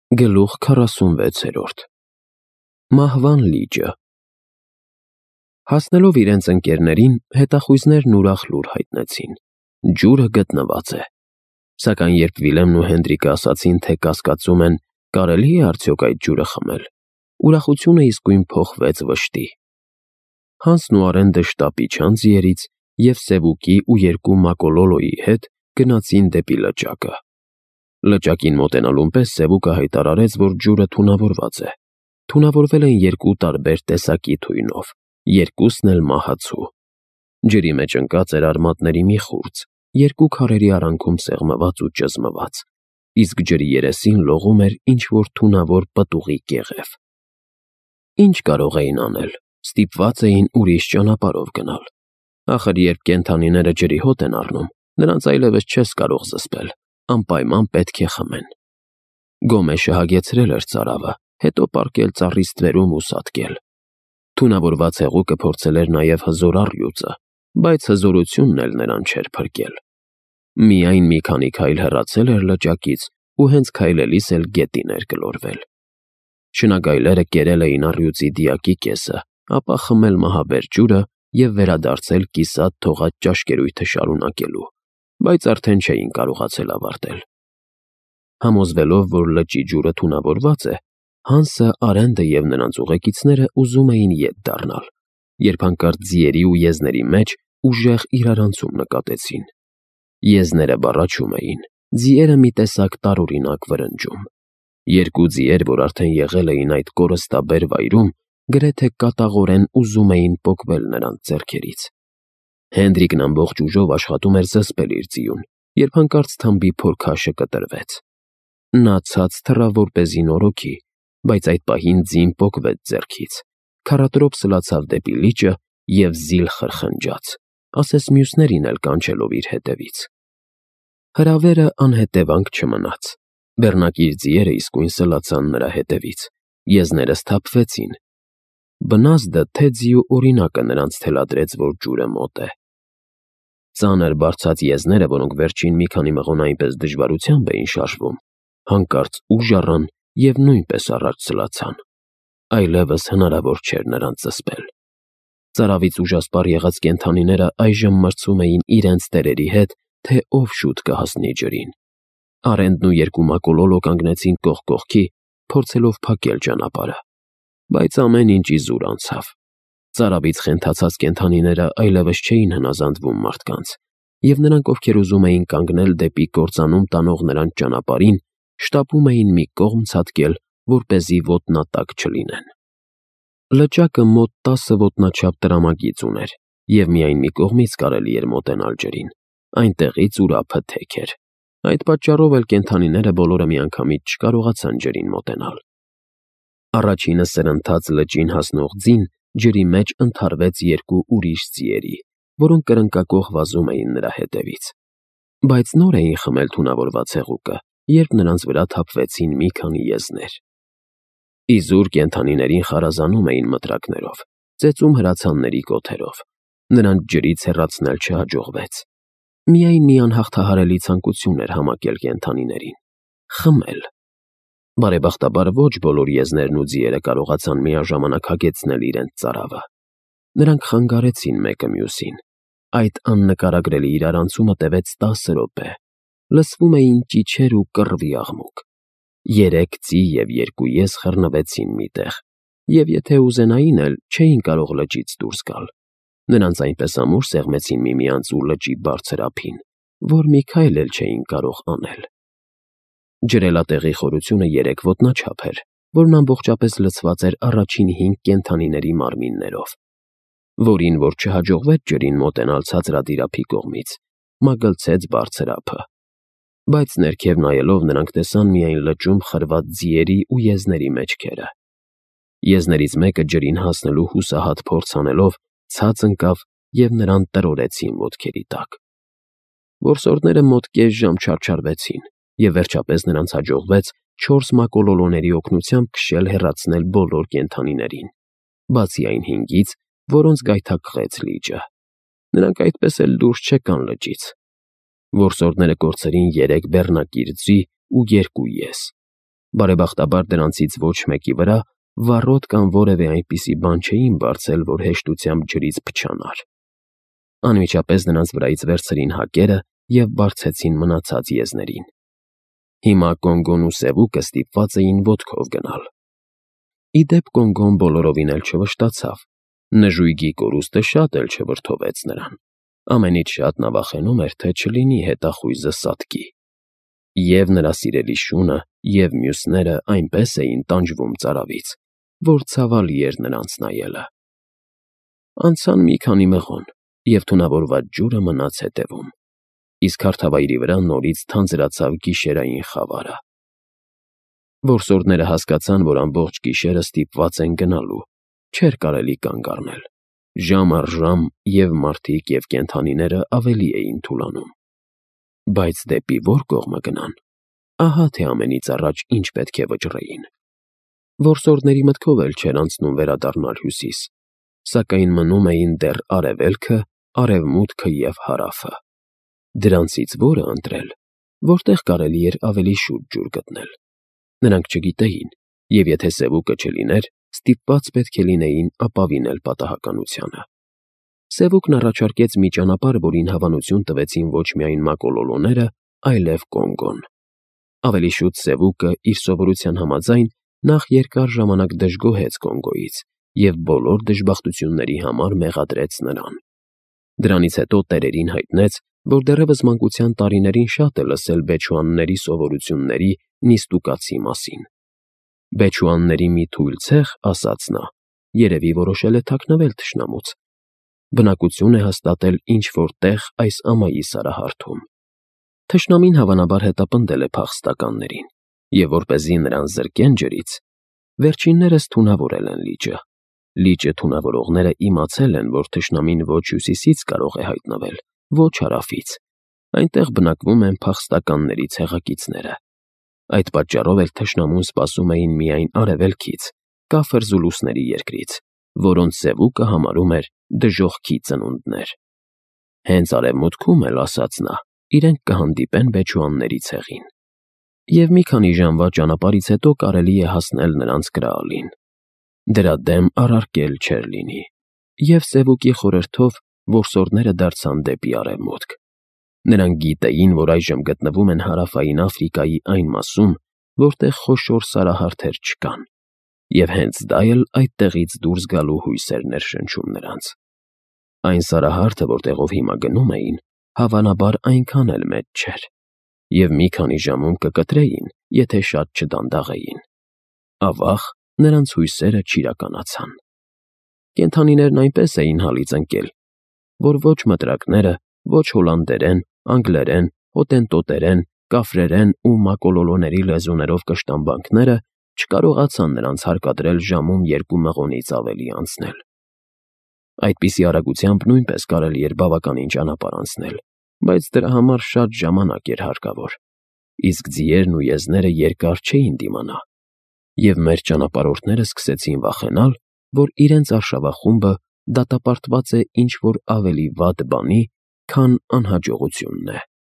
Գլուխ 46 Մահվան լիճը Հասնելով իրենց ընկերներին, հետախույզներն ուրախ լուր հայտնեցին. ջուրը գտնված է։ Սակայն երբ Վիլեմն ու Հենդրիկը ասացին, թե կասկածում են, կարելի է արդյոք այդ ջուրը խմել, ուրախությունը իսկույն փոխվեց վշտի։ Հանսն ու Արենդը շտապ իջան ձիերից և Սևուկի ու երկու Մակոլոլոյի հետ գնացին դեպի լճակը։ Լճակին մոտենալուն պես Սևուկը հայտարարեց, որ ջուրը թունավորված է։ Թունավորվել են երկու տարբեր տեսակի թույնով, երկուսն էլ մահացու։ Ջրի մեջ ընկած էր արմատների մի խուրձ, երկու քարերի արանքում սեղմված ու ճզմված, իսկ ջրի երեսին լողում էր ինչ-որ թունավոր պտուղի կեղև։ Ինչ կարող էին անել, ստիպված էին ուրիշ ճանապարհով գնալ։ Ախր երբ կենդանիները ջրի հոտ են առնում, նրանց այլևս չես կարող զսպել, անպայման պետք է խմեն։ Գոմեշը հագեցրել էր ծարավը, հետո պառկել ծառի ստվերում ու սատկել։ Թունավորված հեղուկը փորձել էր նաև հզոր առյուծը, բայց հզորությունն էլ նրան չէր փրկել։ Միայն մի քանի քայլ հեռացել էր լճակից ու հենց քայլելիս էլ գետին էր գլորվել։ Շնագայլերը կերել էին առյուծի դիակի կեսը, ապա խմել մահաբեր ջուրը և վերադարձել կիսատ թողած ճաշկերույթը շարունակելու, բայց արդեն չէին կարողացել ավարտել։ Համոզվելով, որ լճի ջուրը թունավորված է, Հանսը, Արենդը և նրանց ուղեկիցները ուզում էին ետ դառնալ, երբ հանկարծ ձիերի ու եզների մեջ ուժեղ իրարանցում նկատեցին։ Եզները բառաչում էին, ձիերը մի տեսակ տարօրինակ վրնջում։ Երկու ձիեր, որ արդեն եղել էին այդ կորստաբեր վայրում, գրեթե կատաղորեն ուզում էին պոկվել նրանց ձեռքերից։ Հենդրիկն ամբողջ ուժով աշխատում էր զսպել իր ձիուն, երբ հանկարծ թամբի փորքաշը կտրվեց։ Նա ցած թռավ որպեսզի նորոգի, բայց այդ պահին ձին պոկվեց ձեռքից, քառատրոփ սլացավ դեպի լիճը և զիլ խրխնջաց, ասես մյուսներին էլ կանչելով իր հետևից։ Հրավերը անհետևանք չմնաց։ Բեռնակիր ձիերը իսկույն սլացան նրա հետևից, եզները սթափվեցին։ Բնազդը թե ձիու օրինակը նրանց թելադրեց, որ ջուրը մոտ է։ Ծանր բարձած եզները, որոնք վերջին մի քանի մղոն այնպես դժվարությամբ էին շարժվում, հանկարծ ուժ առան և նույնպես առաջ սլացան։ Այլևս հնարավոր չէր նրանց զսպել։ Ծարավից ուժասպառ եղած կենդանիները այժմ մրցում էին իրենց տերերի հետ, թե ով շուտ կհասնի ջրին։ Արենդն ու երկու Մակոլոլո կանգնեցին կողք կողքի, փորձելով փակել ճանապարհը, բայց ամեն ինչ իզուր անցավ։ Ծարավից խենթացած կենդանիները այլևս չէին հնազանդվում մարդկանց, և նրանք, ովքեր ուզում էին կանգնել դեպի կործանում տանող նրանց ճանապարհին, շտապում էին մի կողմ ցատկել, որպեսզի ոտնատակ չլինեն։ Լճակը մոտ 10 ոտնաչափ տրամագիծ ուներ, և միայն մի կողմից կարելի էր մոտենալ ջրին, այնտեղից ուր ափը թեք էր։ Այդ պատճառով էլ կենդանիները բոլորը միանգամից չկարողացան ջրին մոտենալ։ Առաջինը սրընթաց լճին հասնող ձին ջրի մեջ ընդհարվեց երկու ուրիշ ձիերի, որոնք կրնկակոխ վազում էին նրա հետևից։ Բայց նոր էին խմել թունավորված հեղուկը, երբ նրանց վրա թափվեցին մի քանի եզներ։ Իզուր կենդանիներին խարազանում էին մտրակներով, ծեծում հրացանների կոթերով։ Նրանց ջրից հեռացնել չհաջողվեց։ Միայն մի անհաղթահարելի ցանկություն էր համակել կենդանիներին՝ խմել։ Բարեբախտաբար ոչ բոլոր եզներն ու ձիերը կարողացան միաժամանակ հագեցնել իրենց ծարավը։ Նրանք խանգարեցին մեկը մյուսին։ Այդ աննկարագրելի իրարանցումը տևեց 10 րոպե։ Լսվում էին ճիչեր ու կռվի աղմուկ։ 3 ձի և 2 եզ խռնվեցին մի տեղ, և եթե ուզենային էլ, չէին կարող լճից դուրս գալ։ Նրանց այնպես ամուր սեղմեցին միմյանց ու լճի բարձր ափին, որ մի քայլ էլ չէին կարող անել։ Ջրելատեղի խորությունը 3 ոտնաչափ էր, որն ամբողջապես լցված էր առաջին 5 կենդանիների մարմիններով։ Որին որ չհաջողվեց ջրին մոտենալ ցածրադիր ափի կողմից, մագլցեց բարձր ափը։ Բայց ներքև նայելով նրանք տեսան միայն լճում խրված ձիերի ու եզների մեջքերը։ Եզներից մեկը ջրին հասնելու հուսահատ փորձ անելով ցած ընկավ և նրան տրորեցին ոտքերի տակ։ Որսորդները մոտ կես ժամ չարչարվեցին, և վերջապես նրանց հաջողվեց 4 Մակոլոլոների օգնությամբ քշել հեռացնել բոլոր կենդանիներին, բացի այն 5-ից, որոնց գայթակղեց լիճը։ Նրանք այդպես էլ դուրս չեկան լճից։ Որսորդները կորցրին 3 բեռնակիր ձի ու 2 եզ։ Բարեբախտաբար դրանցից ոչ մեկի վրա վառոդ կամ որևէ այնպիսի բան չէին բարձել, որ հեշտությամբ ջրից փչանար։ Անմիջապես նրանց վրայից վերցրին հակերը և բարձեցին մնացած եզներին։ Հիմա Կոնգոն ու Սևուկը ստիպված էին ոտքով գնալ։ Ի դեպ Կոնգոն բոլորովին էլ չվշտացավ։ Նժույգի կորուստը շատ էլ չվրդովեց նրան։ Ամենից շատ նա վախենում էր, թե չլինի հետախույզը սատկի։ Եվ նրա սիրելի շունը, և մյուսները այնպես էին տանջվում ծարավից, որ ցավալի էր նրանց նայելը։ Անցան մի քանի մղոն, և թունավորված ջուրը մնաց հետևում, իսկ հարթավայրի վրա նորից թանձրացավ գիշերային խավարը։ Որսորդները հասկացան, որ ամբողջ գիշերը ստիպված են գնալու, չէր կարելի կանգ առնել։ Ժամ առ ժամ և մարդիկ և կենդանիները ավելի էին թուլանում։ Բայց դեպի ո՞ր կողմը գնան։ Ահա թե ամենից առաջ ինչ պետք է վճռեին։ Որսորդների մտքով էլ չէր անցնում վերադառնալ հյուսիս, սակայն մնում էին դեռ արևելքը, արևմուտքը և հարավը։ Դրանցից ո՞րը ընտրել, որտեղ կարելի էր ավելի շուտ ջուր գտնել։ Նրանք չգիտեին, և եթե Սևուկը չլիներ, ստիպված պետք է լինեին ապավինել պատահականությանը։ Սևուկն առաջարկեց մի ճանապարհ, որին հավանություն տվեցին ոչ միայն մակոլոլոները, այլև Կոնգոն։ Ավելի շուտ Սևուկը, իր սովորության համաձայն, նախ երկար ժամանակ դժգոհեց Կոնգոյից և բոլոր դժբախտությունների համար մեղադրեց նրան։ Դրանից հետո տերերին հայտնեց, որ դեռևս մանկության տարիներին շատ է լսել բեչուանների սովորությունների նիստուկացի մասին։ Բեչուանների մի թույլ ցեղ, ասաց նա, երևի որոշել է թաքնվել թշնամուց։ Բնակություն է հաստատել ինչ-որ տեղ այս ամայի սարահարթում։ Թշնամին հավանաբար հետապնդել է փախստականներին, և որպեսզի նրան զրկեն ջրից, վերջիններս թունավորել են լիճը։ Լիճը թունավորողները իմացել են, որ թշնամին ոչ հյուսիսից կարող է հայտնվել, ոչ հարավից։ Այնտեղ բնակվում են փախստականների ցեղակիցները։ Այդ պատճառով էլ թշնամուն սպասում էին միայն արևելքից, կաֆր Զուլուսների երկրից, որոնց Սևուկը համարում էր դժոխքի ծնունդներ։ Հենց արևմուտքում էլ, ասաց նա, իրենք կհանդիպեն բեչուանների ցեղին։ Եվ մի քանի ժամվա ճանապարհից հետո կարելի է հասնել նրանց կրալին։ Դրա դեմ առարկել չէր լինի։ Եվ Սևուկի խորհրդով որսորդները դարձան դեպի արևմուտք։ Նրանք գիտեին, որ այժմ գտնվում են հարավային Աֆրիկայի այն մասում, որտեղ խոշոր սարահարթեր չկան, և հենց դա էլ այդտեղից դուրս գալու հույս էր ներշնչում նրանց։ Այն սարահարթը, որտեղով հիմա գնում էին, հավանաբար այնքան էլ մեծ չէր, և մի քանի ժամում կկտրեին, եթե շատ չդանդաղեին։ Ավաղ, նրանց հույսերը չիրականացան։ Կենդանիներն այնպես էին հալից ընկել, որ ոչ մտրակները, ոչ հոլանդերեն, անգլերեն, հոտենտոտերեն, կաֆրերեն ու մակոլոլոների լեզուներով կշտամբանքները չկարողացան նրանց հարկադրել ժամում 2 մղոնից ավելի անցնել։ Այդպիսի արագությամբ նույնպես կարելի էր բավականին ճանապարհ անցնել, բայց դրա համար շատ ժամանակ էր հարկավոր, իսկ ձիերն ու եզները երկար չէին դիմանա, և մեր ճանապարհորդները սկսեցին վախենալ, որ իրենց արշավախումբը դատապարտված է ինչ-որ ավելի վատ բանի, քան անհաջողությունն է։